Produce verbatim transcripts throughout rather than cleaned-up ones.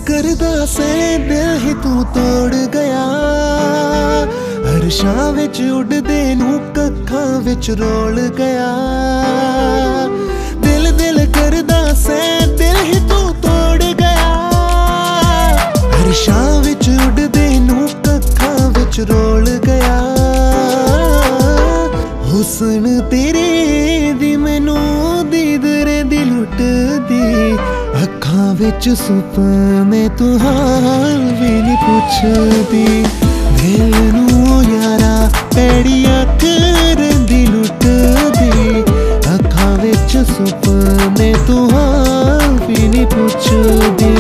करदा से दिल ही तू तोड़ गया। हर्षां विच उड़दे नूं कक्खां विच रोल गया। दिल दिल करदा से दिल ही तू तोड़ गया। हर्षां विच उड़दे नूं कक्खां विच रोल गया। हुस्न तेरे दी मैनू दीदरे दी लुटदी। अखां विच सुपने तू हाल भी नहीं पुछदी। दिल नू यारा पैड़ियां करदी लुटदी। अखां विच सुपने तू हाल भी नहीं पुछदी।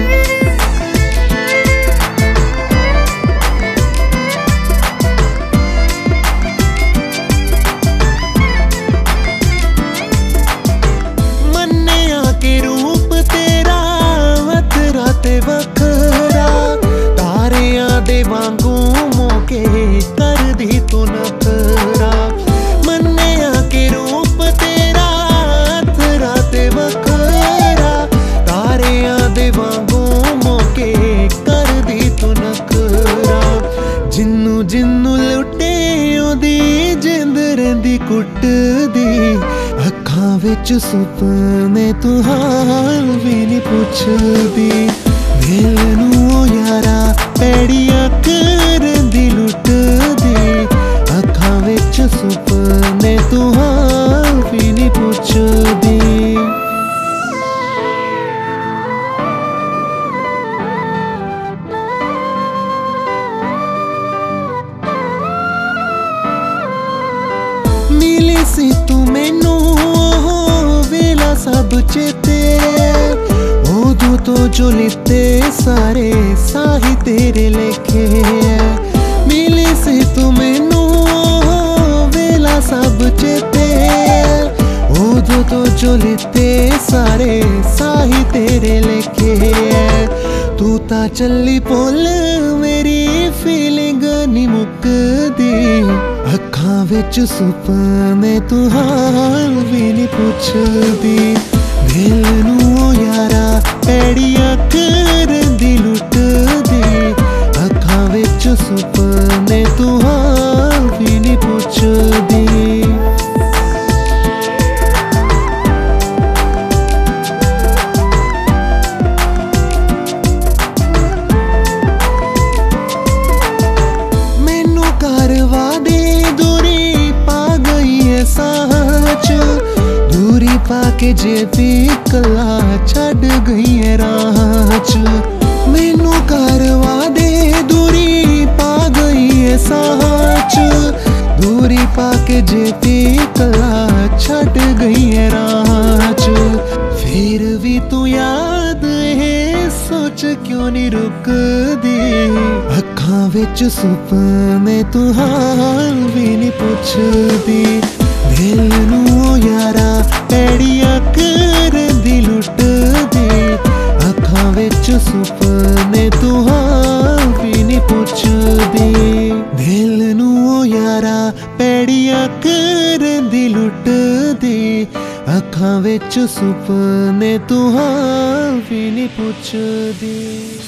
वखरा तारियां दे वांगू मौके कर दी तू नखरा। मन्निया के रूप तेरा थरा ते वखरा। तारियां दे वांगू मौके कर दी तू नखरा। जिन्नू जिन्नू लुटे ओदी जिंद रहिंदी कुटदी। अखां विच सुपने तू हाल भी नहीं पुछदी। दिल नू यारा पैड़ियां करदी लुटदी। अखां विच सुपने तू हाल भी नहीं पुछदी। मिली सी तू मैनू वेला सब चेते। उदू तो जो लिते सारे साही तेरे लेखे। मिली सी तू मैनू वेला सब चेते। उदू तो जो लिते सारे साही तेरे लेखे। तू ता चली पुल मेरी फीलिंग नी मुकदी। अखां विच सुपने तू हाल भी नहीं पुछदी। दिल नू यारा पैड़ियां करदी लुटदी। अखां विच सुपने तू हाल भी नहीं पुछदी। मैनू करवा दे दूरी पा गई है साह च। दूरी पाके जेती कला छड़ गई है राह च। मैनू करवा दे दूरी पा गई है साह च। दूरी पाके जेती कला छड़ गई है राह च। फिर भी तू याद है सोच क्यों नहीं रुकदी। अखां विच सुपने तू हाल भी नहीं पुछदी। दिल नू यारा पैड़ियां करदी लुटदी। अखां विच सुपने तू हाल भी नहीं पुछदी। दिल नू यारा पैड़ियां करदी लुटदी। अखां विच सुपने तू हाल भी नहीं पुछदी।